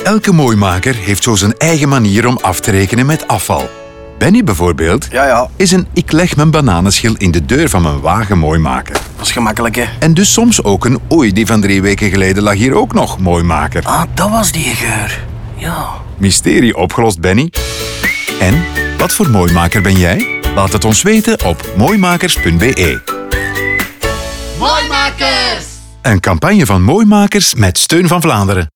Elke mooimaker heeft zo zijn eigen manier om af te rekenen met afval. Benny bijvoorbeeld is een ik leg mijn bananenschil in de deur van mijn wagen mooi maken. Dat is gemakkelijk, hè? En dus soms ook een oei, die van 3 weken geleden lag hier ook nog mooi maken. Ah, dat was die geur. Ja. Mysterie opgelost, Benny. En, wat voor mooimaker ben jij? Laat het ons weten op mooimakers.be. Mooimakers! Een campagne van Mooimakers met steun van Vlaanderen.